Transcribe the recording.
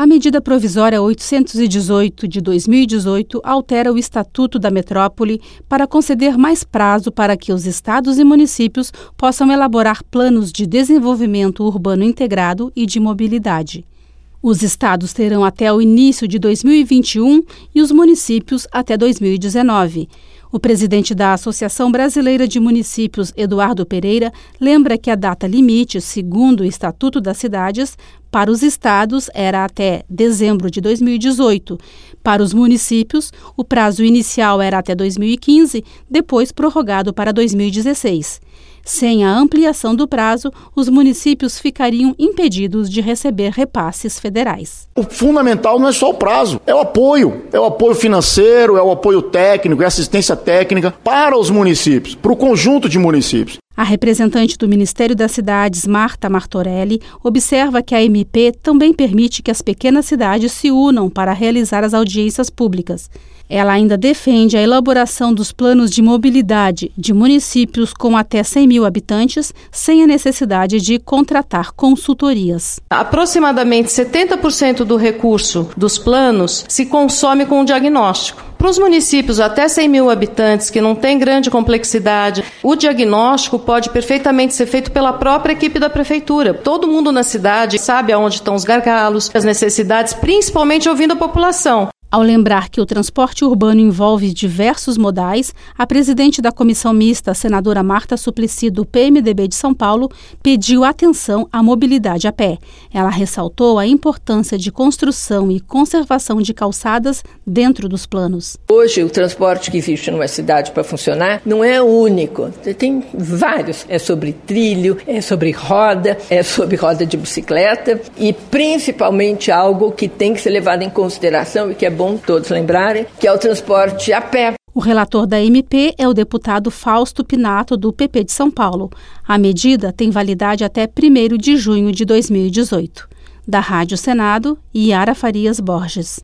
A medida provisória 818 de 2018 altera o Estatuto da Metrópole para conceder mais prazo para que os estados e municípios possam elaborar planos de desenvolvimento urbano integrado e de mobilidade. Os estados terão até o início de 2021 e os municípios até 2019. O presidente da Associação Brasileira de Municípios, Eduardo Pereira, lembra que a data limite, segundo o Estatuto das Cidades, para os estados era até dezembro de 2018. Para os municípios, o prazo inicial era até 2015, depois prorrogado para 2016. Sem a ampliação do prazo, os municípios ficariam impedidos de receber repasses federais. O fundamental não é só o prazo, é o apoio financeiro, é o apoio técnico, é a assistência técnica para os municípios, para o conjunto de municípios. A representante do Ministério das Cidades, Marta Martorelli, observa que a MP também permite que as pequenas cidades se unam para realizar as audiências públicas. Ela ainda defende a elaboração dos planos de mobilidade de municípios com até 100 mil habitantes, sem a necessidade de contratar consultorias. Aproximadamente 70% do recurso dos planos se consome com o diagnóstico. Para os municípios até 100 mil habitantes, que não tem grande complexidade, o diagnóstico pode perfeitamente ser feito pela própria equipe da prefeitura. Todo mundo na cidade sabe aonde estão os gargalos, as necessidades, principalmente ouvindo a população. Ao lembrar que o transporte urbano envolve diversos modais, a presidente da Comissão Mista, a senadora Marta Suplicy, do PMDB de São Paulo, pediu atenção à mobilidade a pé. Ela ressaltou a importância de construção e conservação de calçadas dentro dos planos. Hoje, o transporte que existe numa cidade para funcionar não é único. Tem vários. É sobre trilho, é sobre roda de bicicleta e principalmente algo que tem que ser levado em consideração e que é bom todos lembrarem, que é o transporte a pé. O relator da MP é o deputado Fausto Pinato, do PP de São Paulo. A medida tem validade até 1º de junho de 2018. Da Rádio Senado, Yara Farias Borges.